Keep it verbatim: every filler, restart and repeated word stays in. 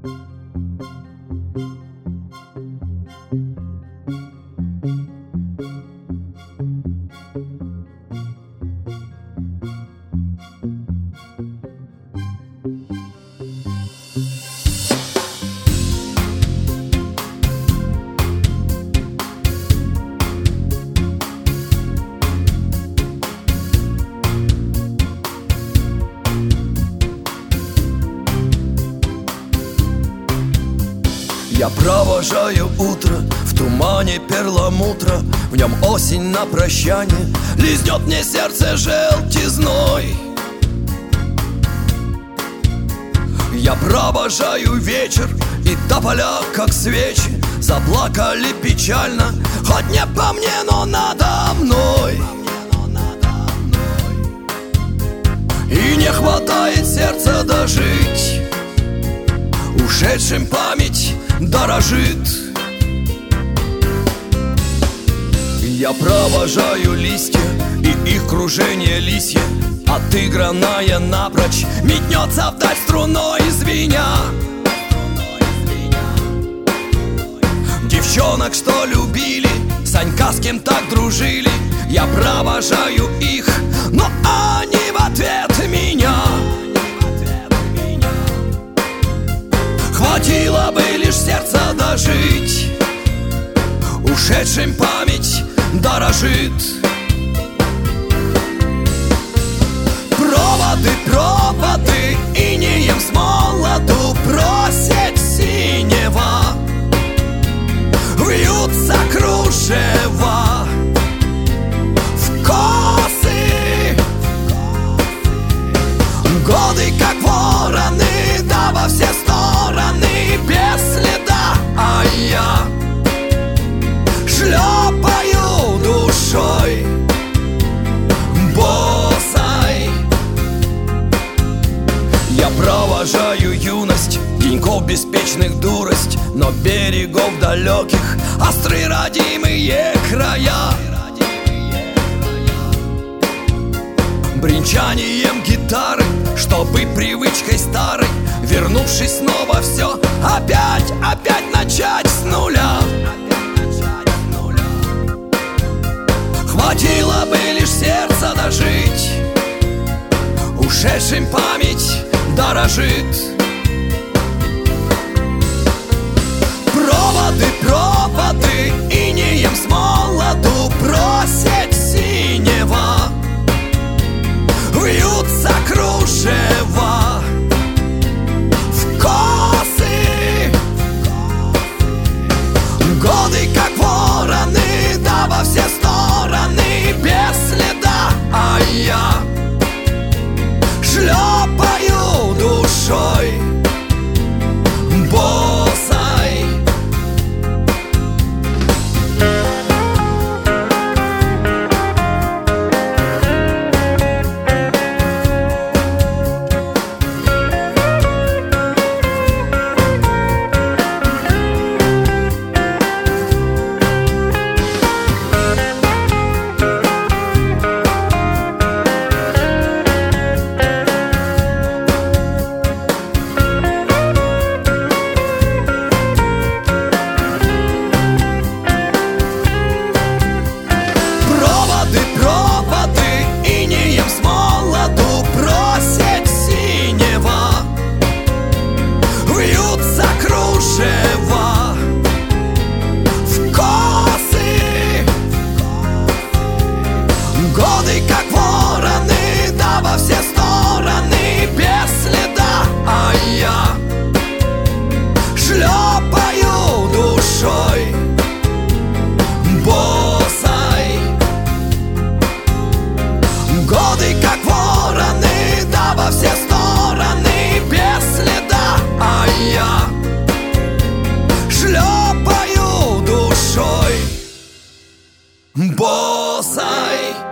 Я провожаю утро в тумане перламутра, в нем осень на прощание лизнет мне сердце желтизной. Я провожаю вечер, и тополя, как свечи, заплакали печально, хоть не по мне, но надо мной. И не хватает сердца дожить, ушедшим память дорожит. Я провожаю листья и их кружение лисье, отыгранная напрочь, метнется вдаль струной звеня. Девчонок, что любили, Санька, с кем так дружили, я провожаю их, но они в ответ меня. Хватило бы лишь сердца дожить, ушедшим память дорожит. Проводы, проводы, инеем с молоду просит синева, вьются кружева в косы. Годы, как вороны, да во все стороны без следа, а я шлепаю душой босой. Я провожаю юность, деньков беспечных дурость, но берегов далеких острые родимые края. Бренчанием гитары, чтобы привычкой старой, вернувшись снова, все опять, опять начать с нуля. Хватило бы лишь сердца дожить, ушедшим память дорожит. Проводы, проводы, инеем с молоду просит синева, вьются кружева в косы. Годы, как вороны, да во все стороны без следа, а я шлепаю душой босой. Годы, как вороны, да во все стороны без следа, а я шлепаю душой босой. Годы, как вороны, да во все стороны без следа, а я шлепаю душой босой.